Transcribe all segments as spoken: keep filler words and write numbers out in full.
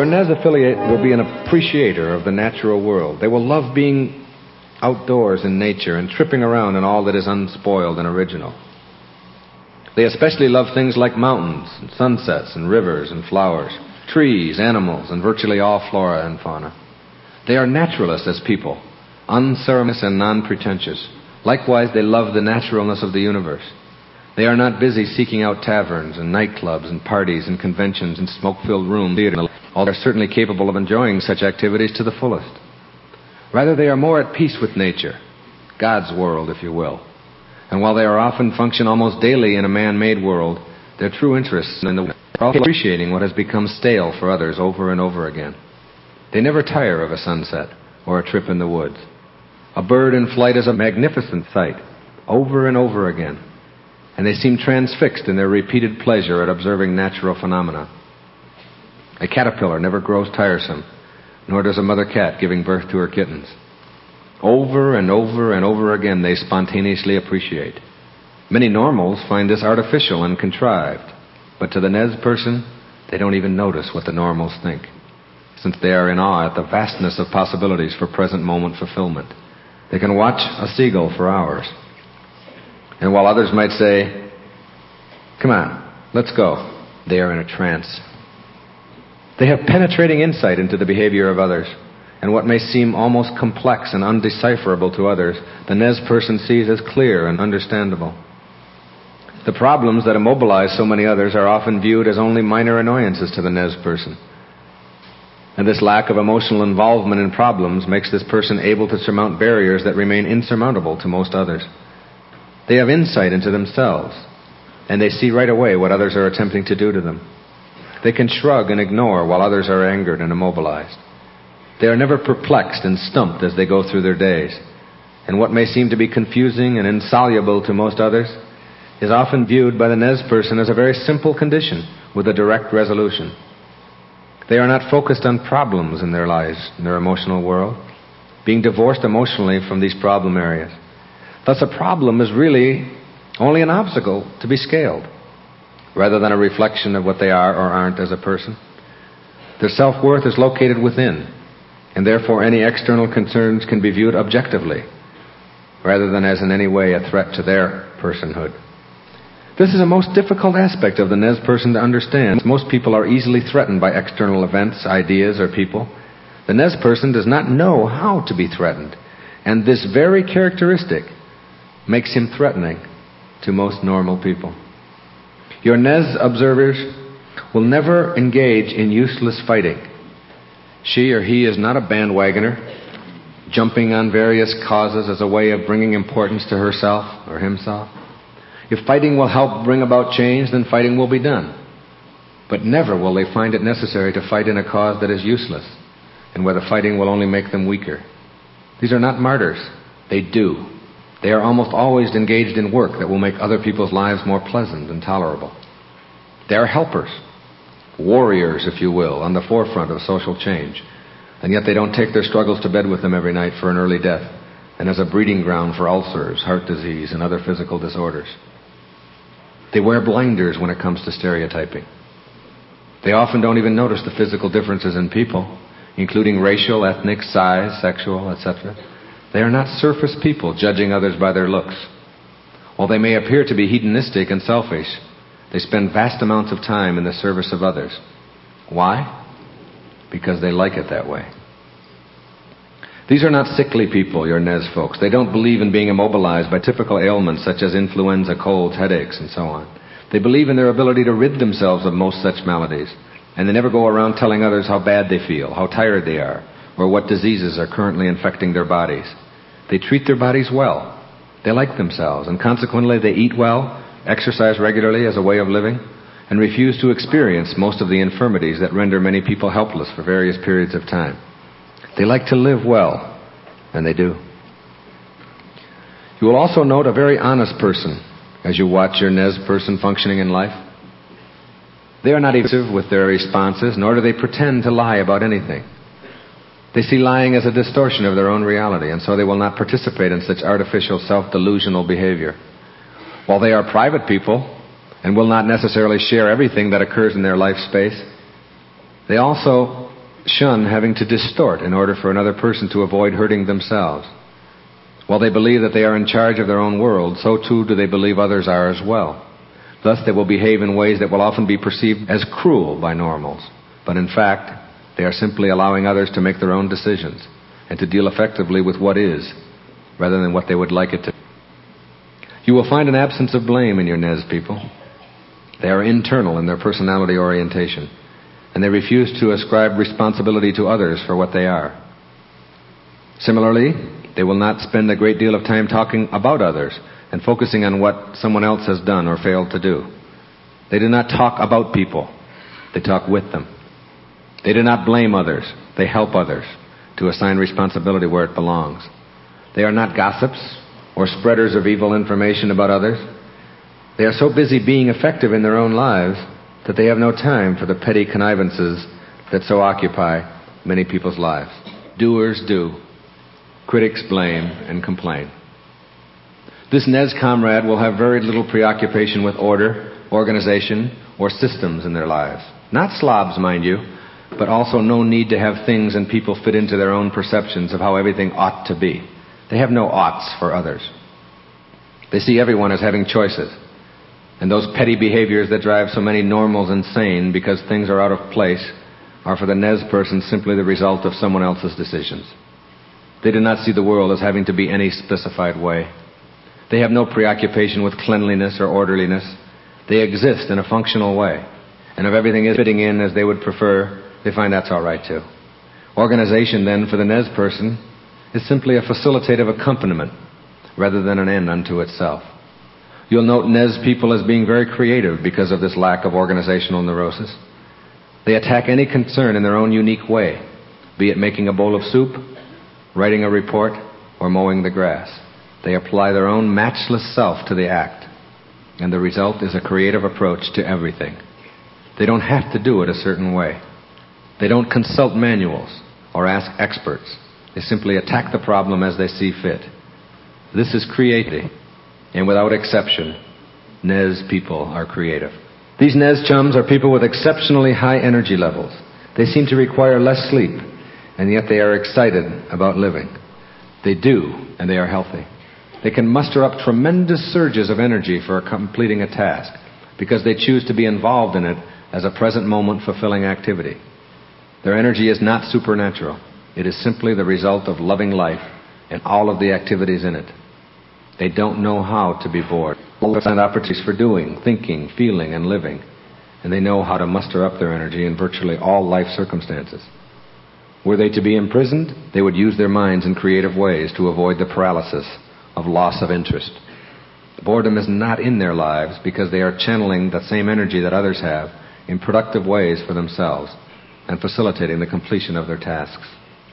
Your Nez affiliate will be an appreciator of the natural world. They will love being outdoors in nature and tripping around in all that is unspoiled and original. They especially love things like mountains and sunsets and rivers and flowers, trees, animals, and virtually all flora and fauna. They are naturalists as people, unceremonious and non-pretentious. Likewise, they love the naturalness of the universe. They are not busy seeking out taverns and nightclubs and parties and conventions and smoke-filled rooms, although they are certainly capable of enjoying such activities to the fullest. Rather, they are more at peace with nature, God's world, if you will. And while they are often function almost daily in a man-made world, their true interests in the world are appreciating what has become stale for others over and over again. They never tire of a sunset or a trip in the woods. A bird in flight is a magnificent sight, over and over again, and they seem transfixed in their repeated pleasure at observing natural phenomena. A caterpillar never grows tiresome, nor does a mother cat giving birth to her kittens. Over and over and over again they spontaneously appreciate. Many normals find this artificial and contrived, but to the Nez person, they don't even notice what the normals think, since they are in awe at the vastness of possibilities for present moment fulfillment. They can watch a seagull for hours. And while others might say, "Come on, let's go," they are in a trance. They have penetrating insight into the behavior of others, and what may seem almost complex and undecipherable to others, the Nez person sees as clear and understandable. The problems that immobilize so many others are often viewed as only minor annoyances to the Nez person. And this lack of emotional involvement in problems makes this person able to surmount barriers that remain insurmountable to most others. They have insight into themselves, and they see right away what others are attempting to do to them. They can shrug and ignore while others are angered and immobilized. They are never perplexed and stumped as they go through their days, and what may seem to be confusing and insoluble to most others is often viewed by the Nez person as a very simple condition with a direct resolution. They are not focused on problems in their lives, in their emotional world, being divorced emotionally from these problem areas. Thus, a problem is really only an obstacle to be scaled, rather than a reflection of what they are or aren't as a person. Their self-worth is located within, and therefore any external concerns can be viewed objectively, rather than as in any way a threat to their personhood. This is a most difficult aspect of the Nez person to understand. Most people are easily threatened by external events, ideas, or people. The Nez person does not know how to be threatened, and this very characteristic makes him threatening to most normal people. Your Nez observers will never engage in useless fighting. She or he is not a bandwagoner, jumping on various causes as a way of bringing importance to herself or himself. If fighting will help bring about change, then fighting will be done. But never will they find it necessary to fight in a cause that is useless, and where the fighting will only make them weaker. These are not martyrs. They do. They are almost always engaged in work that will make other people's lives more pleasant and tolerable. They are helpers, warriors, if you will, on the forefront of social change. And yet they don't take their struggles to bed with them every night for an early death, and as a breeding ground for ulcers, heart disease, and other physical disorders. They wear blinders when it comes to stereotyping. They often don't even notice the physical differences in people, including racial, ethnic, size, sexual, et cetera. They are not surface people judging others by their looks. While they may appear to be hedonistic and selfish, they spend vast amounts of time in the service of others. Why? Because they like it that way. These are not sickly people, your Nez folks. They don't believe in being immobilized by typical ailments such as influenza, colds, headaches, and so on. They believe in their ability to rid themselves of most such maladies, and they never go around telling others how bad they feel, how tired they are, or what diseases are currently infecting their bodies. They treat their bodies well. They like themselves, and consequently they eat well, exercise regularly as a way of living, and refuse to experience most of the infirmities that render many people helpless for various periods of time. They like to live well, and they do. You will also note a very honest person as you watch your Nez person functioning in life. They are not evasive with their responses, nor do they pretend to lie about anything. They see lying as a distortion of their own reality, and so they will not participate in such artificial self-delusional behavior. While they are private people and will not necessarily share everything that occurs in their life space, they also shun having to distort in order for another person to avoid hurting themselves. While they believe that they are in charge of their own world, so too do they believe others are as well. Thus they will behave in ways that will often be perceived as cruel by normals. But in fact, they are simply allowing others to make their own decisions and to deal effectively with what is, rather than what they would like it to be. You will find an absence of blame in your Nez people. They are internal in their personality orientation, and they refuse to ascribe responsibility to others for what they are. Similarly, they will not spend a great deal of time talking about others and focusing on what someone else has done or failed to do. They do not talk about people. They talk with them. They do not blame others. They help others to assign responsibility where it belongs. They are not gossips or spreaders of evil information about others. They are so busy being effective in their own lives that they have no time for the petty connivances that so occupy many people's lives. Doers do. Critics blame and complain. This Nez comrade will have very little preoccupation with order, organization, or systems in their lives. Not slobs, mind you, but also no need to have things and people fit into their own perceptions of how everything ought to be. They have no oughts for others. They see everyone as having choices. And those petty behaviors that drive so many normals insane because things are out of place are for the Nez person simply the result of someone else's decisions. They do not see the world as having to be any specified way. They have no preoccupation with cleanliness or orderliness. They exist in a functional way. And if everything is fitting in as they would prefer, they find that's all right too. Organization, then, for the Nez person is simply a facilitative accompaniment rather than an end unto itself. You'll note Nez people as being very creative because of this lack of organizational neurosis. They attack any concern in their own unique way, be it making a bowl of soup, writing a report, or mowing the grass. They apply their own matchless self to the act, and the result is a creative approach to everything. They don't have to do it a certain way. They don't consult manuals or ask experts. They simply attack the problem as they see fit. This is creativity, and without exception, Nez people are creative. These Nez chums are people with exceptionally high energy levels. They seem to require less sleep, and yet they are excited about living. They do, and they are healthy. They can muster up tremendous surges of energy for completing a task because they choose to be involved in it as a present moment fulfilling activity. Their energy is not supernatural. It is simply the result of loving life and all of the activities in it. They don't know how to be bored. They find opportunities for doing, thinking, feeling, and living. And they know how to muster up their energy in virtually all life circumstances. Were they to be imprisoned, they would use their minds in creative ways to avoid the paralysis of loss of interest. Boredom is not in their lives because they are channeling the same energy that others have in productive ways for themselves and facilitating the completion of their tasks.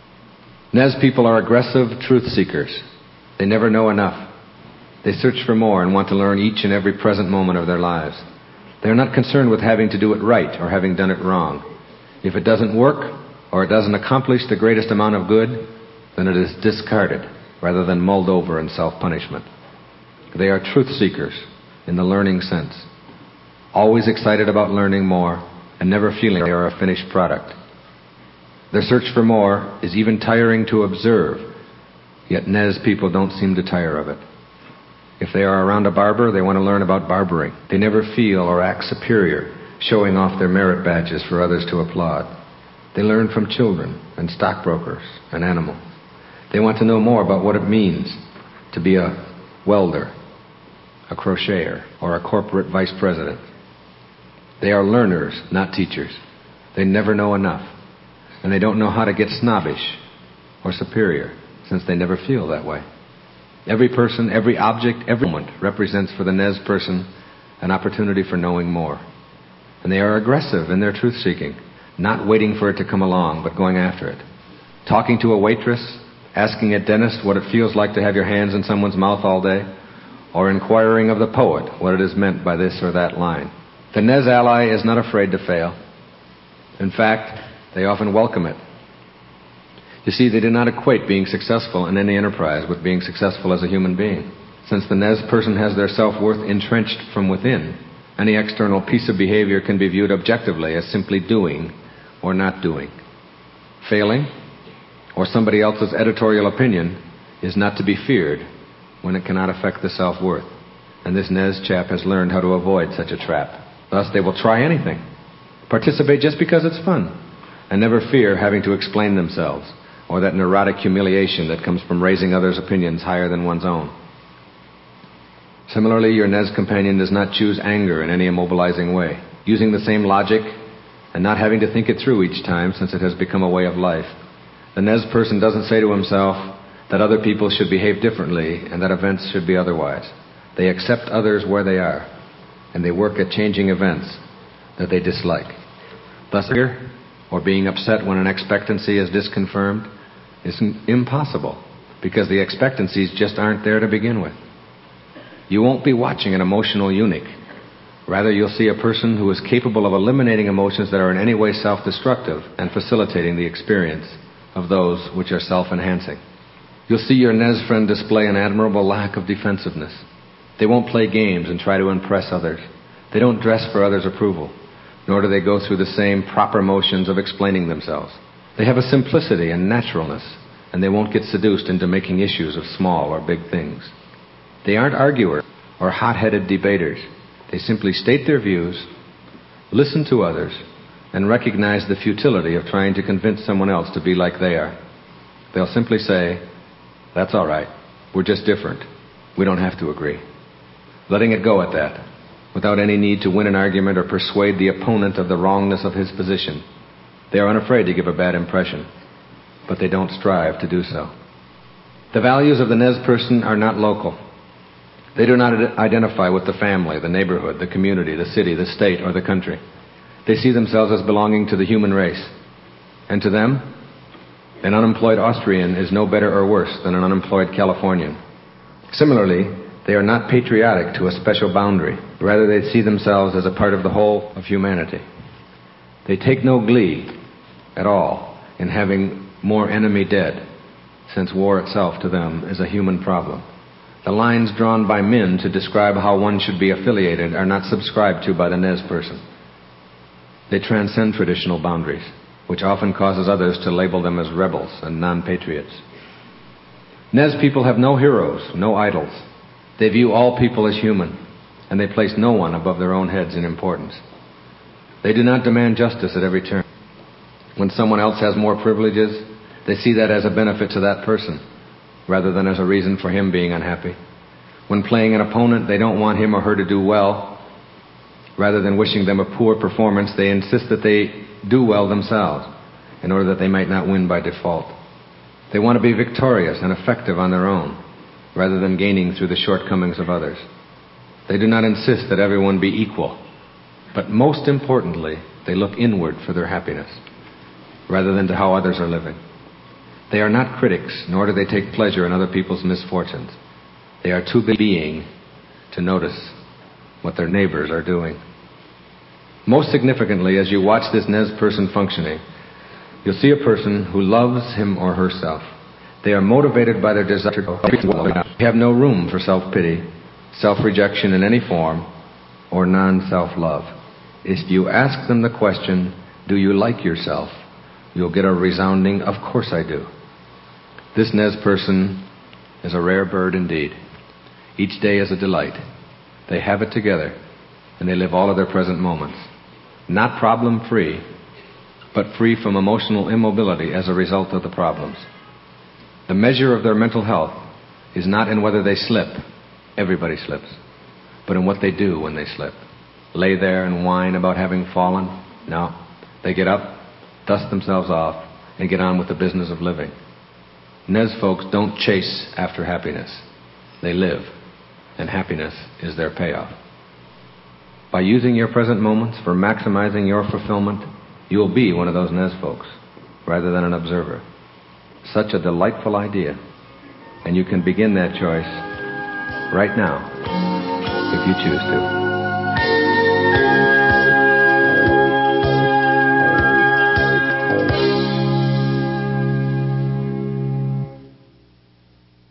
Nez people are aggressive truth seekers. They never know enough. They search for more and want to learn each and every present moment of their lives. They are not concerned with having to do it right or having done it wrong. If it doesn't work or it doesn't accomplish the greatest amount of good, then it is discarded rather than mulled over in self-punishment. They are truth seekers in the learning sense, always excited about learning more and never feeling they are a finished product. Their search for more is even tiring to observe, yet Nez people don't seem to tire of it. If they are around a barber, they want to learn about barbering. They never feel or act superior, showing off their merit badges for others to applaud. They learn from children and stockbrokers and animals. They want to know more about what it means to be a welder, a crocheter, or a corporate vice president. They are learners, not teachers. They never know enough. And they don't know how to get snobbish or superior, since they never feel that way. Every person, every object, every moment represents for the Nez person an opportunity for knowing more. And they are aggressive in their truth-seeking, not waiting for it to come along, but going after it. Talking to a waitress, asking a dentist what it feels like to have your hands in someone's mouth all day, or inquiring of the poet what it is meant by this or that line. The Nez ally is not afraid to fail. In fact, they often welcome it. You see, they do not equate being successful in any enterprise with being successful as a human being. Since the Nez person has their self-worth entrenched from within, any external piece of behavior can be viewed objectively as simply doing or not doing. Failing, or somebody else's editorial opinion, is not to be feared when it cannot affect the self-worth. And this Nez chap has learned how to avoid such a trap. Thus, they will try anything, participate just because it's fun, and never fear having to explain themselves, or that neurotic humiliation that comes from raising others' opinions higher than one's own. Similarly, your Nez companion does not choose anger in any immobilizing way, using the same logic and not having to think it through each time since it has become a way of life. The Nez person doesn't say to himself that other people should behave differently and that events should be otherwise. They accept others where they are, and they work at changing events that they dislike. Thus, anger or being upset when an expectancy is disconfirmed is impossible because the expectancies just aren't there to begin with. You won't be watching an emotional eunuch. Rather, you'll see a person who is capable of eliminating emotions that are in any way self-destructive and facilitating the experience of those which are self-enhancing. You'll see your Nez friend display an admirable lack of defensiveness. They won't play games and try to impress others. They don't dress for others' approval, nor do they go through the same proper motions of explaining themselves. They have a simplicity and naturalness, and they won't get seduced into making issues of small or big things. They aren't arguers or hot-headed debaters. They simply state their views, listen to others, and recognize the futility of trying to convince someone else to be like they are. They'll simply say, "That's all right. We're just different. We don't have to agree." Letting it go at that, without any need to win an argument or persuade the opponent of the wrongness of his position. They are unafraid to give a bad impression, but they don't strive to do so. The values of the Nez person are not local. They do not identify with the family, the neighborhood, the community, the city, the state, or the country. They see themselves as belonging to the human race. And to them, an unemployed Austrian is no better or worse than an unemployed Californian. Similarly, they are not patriotic to a special boundary. Rather, they see themselves as a part of the whole of humanity. They take no glee at all in having more enemy dead, since war itself to them is a human problem. The lines drawn by men to describe how one should be affiliated are not subscribed to by the Nez person. They transcend traditional boundaries, which often causes others to label them as rebels and non-patriots. Nez people have no heroes, no idols. They view all people as human, and they place no one above their own heads in importance. They do not demand justice at every turn. When someone else has more privileges, they see that as a benefit to that person, rather than as a reason for him being unhappy. When playing an opponent, they don't want him or her to do well. Rather than wishing them a poor performance, they insist that they do well themselves, in order that they might not win by default. They want to be victorious and effective on their own, rather than gaining through the shortcomings of others. They do not insist that everyone be equal, but most importantly, they look inward for their happiness, rather than to how others are living. They are not critics, nor do they take pleasure in other people's misfortunes. They are too busy being to notice what their neighbors are doing. Most significantly, as you watch this Nez person functioning, you'll see a person who loves him or herself. They are motivated by their desire to They have no room for self-pity, self-rejection in any form, or non-self-love. If you ask them the question, "Do you like yourself?" you'll get a resounding, "Of course I do." This Nez person is a rare bird indeed. Each day is a delight. They have it together, and they live all of their present moments. Not problem-free, but free from emotional immobility as a result of the problems. The measure of their mental health is not in whether they slip. Everybody slips. But in what they do when they slip. Lay there and whine about having fallen? No. They get up, dust themselves off, and get on with the business of living. Nez folks don't chase after happiness. They live, and happiness is their payoff. By using your present moments for maximizing your fulfillment, you will be one of those Nez folks, rather than an observer. Such a delightful idea, and you can begin that choice right now, if you choose to.